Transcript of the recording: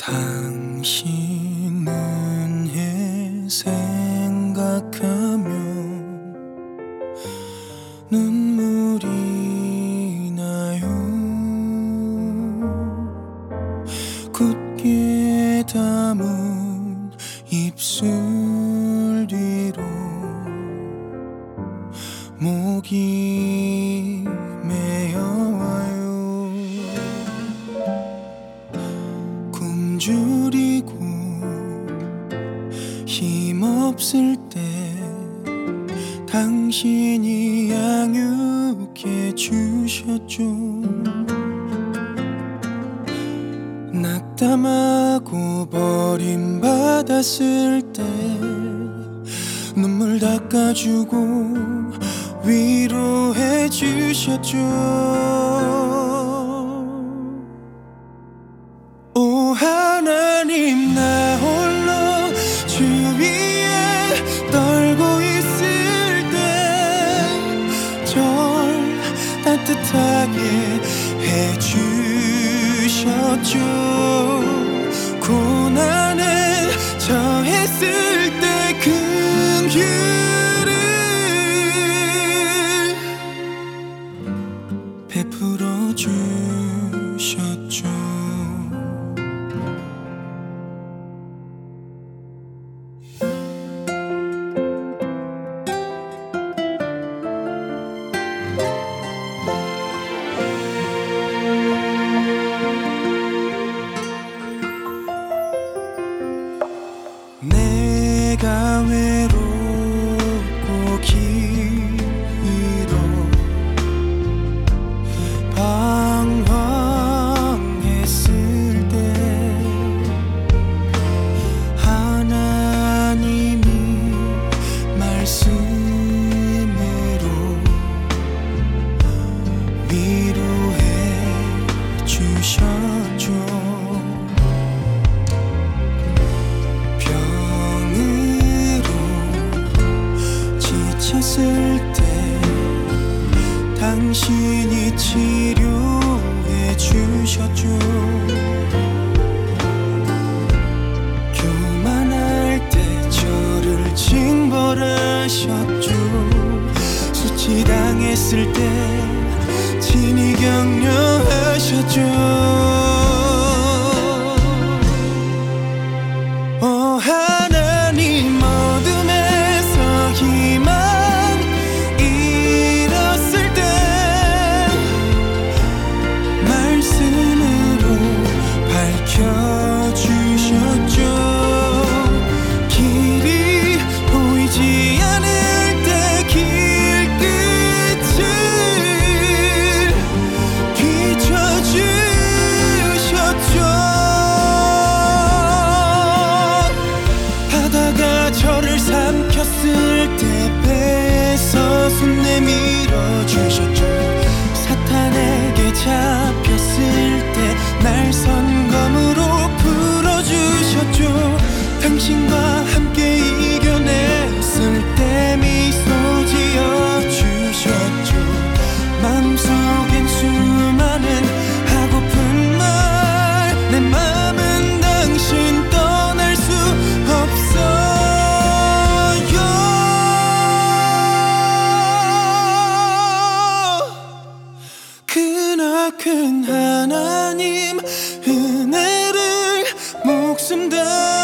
당신 은혜 생각하면 눈물이 나요. 굳게 담은 입술 뒤로 목이 메어와요. 굶주리고 힘없을 때 당신이 양육해 주셨죠. 낙담하고 버림받았을 때 눈물 닦아주고 위로해 주셨죠. 오 하나님, 나 홀로 주위에 떨고 있을 때 절 따뜻하게 해주셨죠. 고난에 처했을 때 긍휼을 베풀어 주셨죠. 내가 외롭고 길어 방황했을 때 하나님이 말씀으로 위로해 주셨죠. 지쳤을 때 당신이 치료해 주셨죠. 교만할 때 저를 징벌하셨죠. 수치당했을 때 친히 격려하셨죠. 저를 삼켰을 때 배에서 손 내밀어 주셨죠. 사탄에게 잡혔을 때 날 선검으로 풀어주셨죠. 당신과 함께 이겨냈을 때 미소 지어 주셨죠. 마음속엔 수많은 하고픈 말, 내 맘은 당신 떠날 수 없어. 크나큰 하나님 은혜를 목숨 다